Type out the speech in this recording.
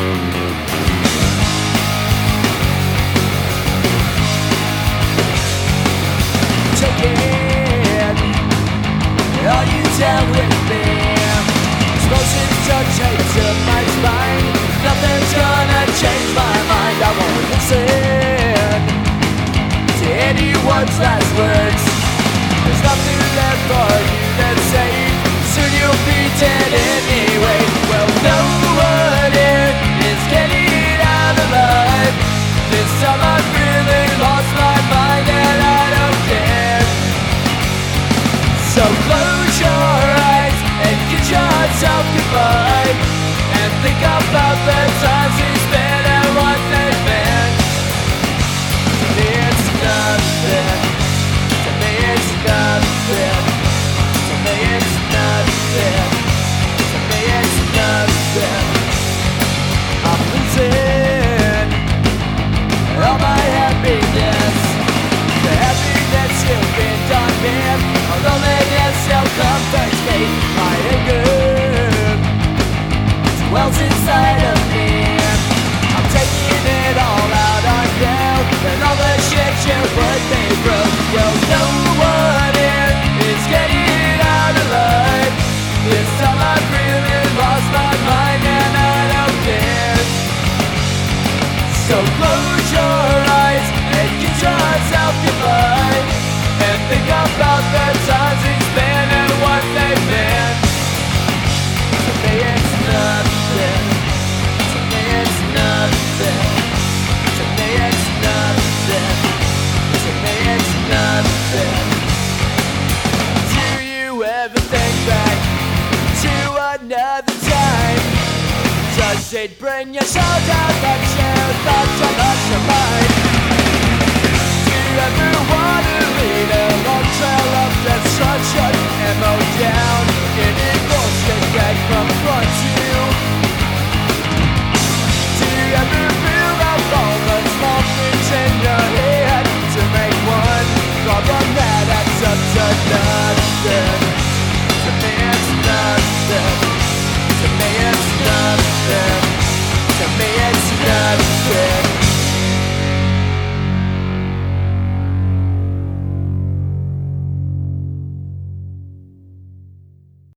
All you down with me? Explosions don't change to my spine. Nothing's gonna change my mind. I won't listen to anyone's last words. There's nothing left for you to say. Soon you'll be dead anyway. Well, no one here is getting out alive. This time I've really lost my mind and I don't care. So close your eyes and kiss yourself goodbye, and think about the times we spent and what they've been. To me it's nothing. To me it's nothing. To me it's nothing. To me it's nothing. I'm losing all my happiness. The happiness you've been done with. Loneliness still comforts me. My anger wells inside of me. I'm taking it all out on you, and all the shit you put me through. Well, no one here is getting out alive. This time I've really lost my mind and I don't care. So close your eyes and kiss yourself goodbye, and think about the times we spent and what they've been. To me it's nothing. To me it's nothing. To me it's nothing. To me it's nothing. Do you ever think back to another time? Does it bring your soul down but your thoughts are not your mind? Do you ever want to